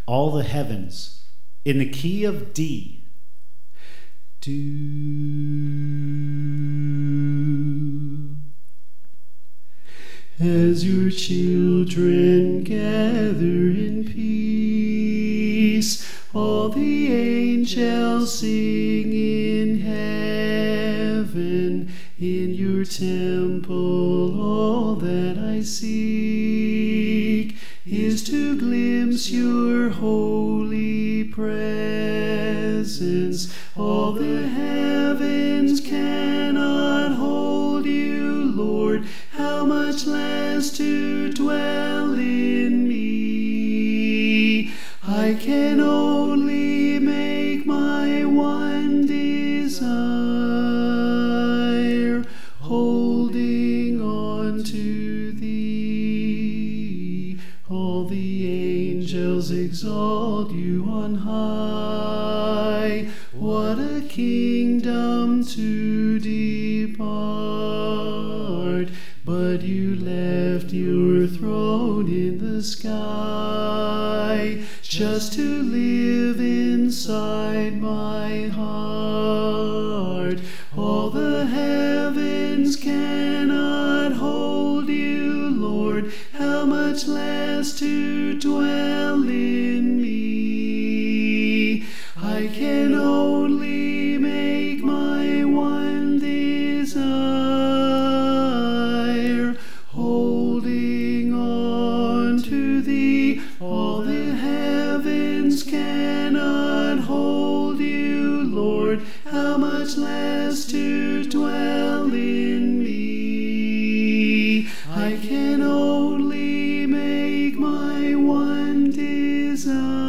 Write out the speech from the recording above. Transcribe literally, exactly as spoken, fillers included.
all the heavens in the key of D. Do. As your children gather in peace, all the angels sing in heaven. In your temple all that I seek is to glimpse your holy presence. All the heavens cannot hold you, Lord, how much less to dwell in me. I can only make my one desire, holding on to thee. All the angels exalt you on high. What a kingdom to depart! But you left your throne in the sky just to live inside my heart. All the heavens cannot hold you, Lord, how much less to dwell in me. I can only make my one desire, holding on to thee. All the heavens cannot hold you, Lord, how much less to dwell in me. I can only make my one desire.